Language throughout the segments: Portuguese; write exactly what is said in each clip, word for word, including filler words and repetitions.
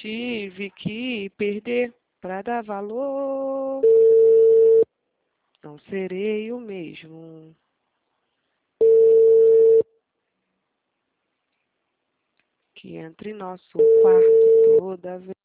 tive que perder para dar valor. Não serei o mesmo. Que entre nosso quarto toda vez.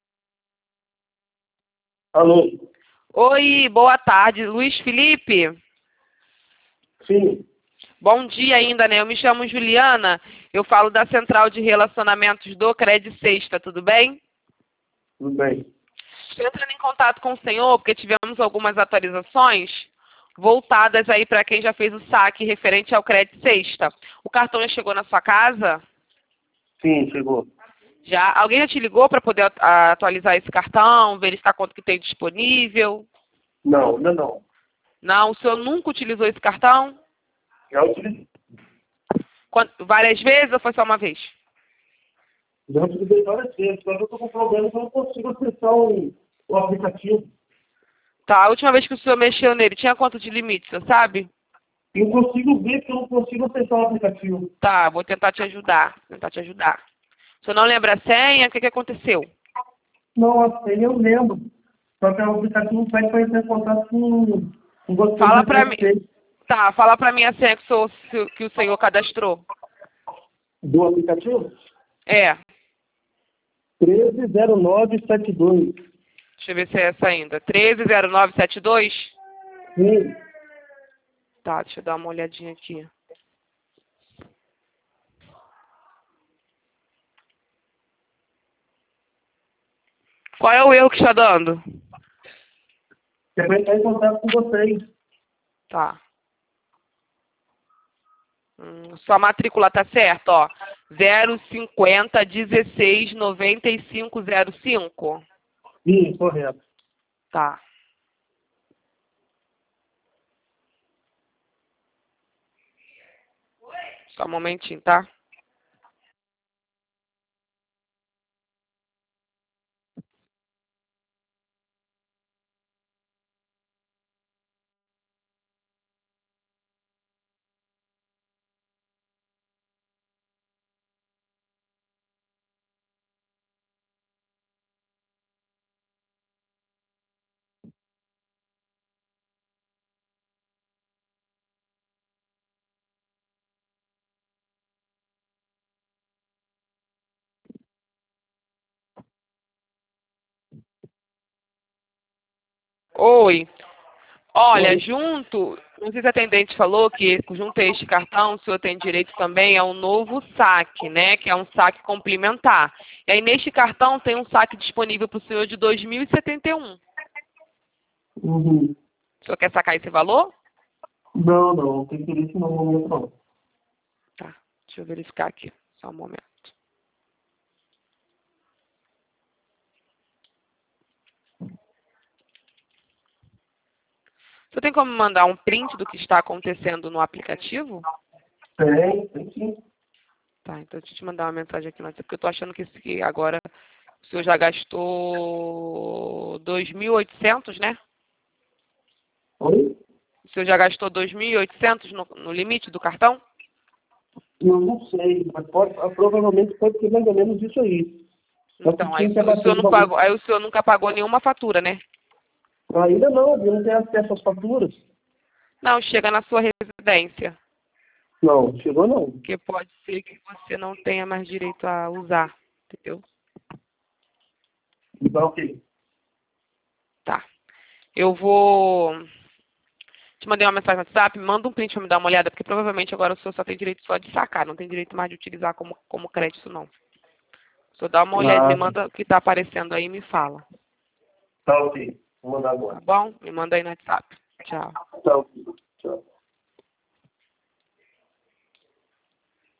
Alô? Oi, boa tarde. Luiz Felipe? Sim. Bom dia ainda, né? Eu me chamo Juliana. Eu falo da Central de Relacionamentos do Cred Sexta, tudo bem? Tudo bem. Estou entrando em contato com o senhor porque tivemos algumas atualizações voltadas aí para quem já fez o saque referente ao Cred Sexta. O cartão já chegou na sua casa? Sim, chegou. Já? Alguém já te ligou para poder atu- atualizar esse cartão, verificar quanto que tem disponível? Não, ainda não. Não, o senhor nunca utilizou esse cartão? Já utilizei, Quant- Várias vezes ou foi só uma vez? já utilizei várias vezes, só que eu estou com problema que eu não consigo acessar o, o aplicativo. Tá, a última vez que o senhor mexeu nele, tinha quanto de limite, o senhor sabe? Eu consigo ver que eu não consigo acessar o aplicativo. Tá, vou tentar te ajudar, tentar te ajudar. O senhor não lembra a senha? O que, que aconteceu? Não, a senha eu lembro. Só que o aplicativo pede para entrar em contato com, com você. Fala do pra mim. Credit Tá, fala pra mim a senha que o senhor, que o senhor cadastrou. do aplicativo? É, treze zero nove sete dois. deixa eu ver se é essa ainda. treze zero nove sete dois? Sim. Tá, deixa eu dar uma olhadinha aqui. Qual é o erro que está dando? É para entrar em contato com vocês. Tá. Hum, sua matrícula tá certa, ó. zero cinquenta dezesseis noventa e cinco zero cinco. Sim, correto. Tá. Só um momentinho, tá? Oi. Olha, Oi. junto, não sei se a atendente falou que junto a este cartão o senhor tem direito também a um novo saque, né? Que é um saque complementar. E aí neste cartão tem um saque disponível para o senhor de dois mil e setenta e um. Uhum. O senhor quer sacar esse valor? Não, não, não tem interesse no momento não. Tá, deixa eu verificar aqui, só um momento. O senhor tem como mandar um print do que está acontecendo no aplicativo? Tem, tem sim. Tá, então deixa eu te mandar uma mensagem aqui no WhatsApp, porque eu tô achando que esse aqui agora o senhor já gastou dois mil e oitocentos, né? Oi? O senhor já gastou dois mil e oitocentos no, no limite do cartão? Eu não sei, mas pode, ah, provavelmente pode ser mais ou menos isso aí. Só que Então, aí tinha o que senhor, o senhor abater o não valor. pagou, aí o senhor nunca pagou nenhuma fatura, né? Ainda não, eu não tenho acesso às faturas. Não, chega na sua residência, Não, chegou não. porque pode ser que você não tenha mais direito a usar, entendeu? Então, ok. Tá. Eu vou te mandei uma mensagem no WhatsApp, manda um print para me dar uma olhada, porque provavelmente agora o senhor só tem direito só de sacar, não tem direito mais de utilizar como, como crédito, não. O senhor dá uma olhada, me Ah, manda o que está aparecendo aí e me fala. tá ok. Vou mandar Tá agora. bom? Me manda aí no WhatsApp. Tchau. Tá ok.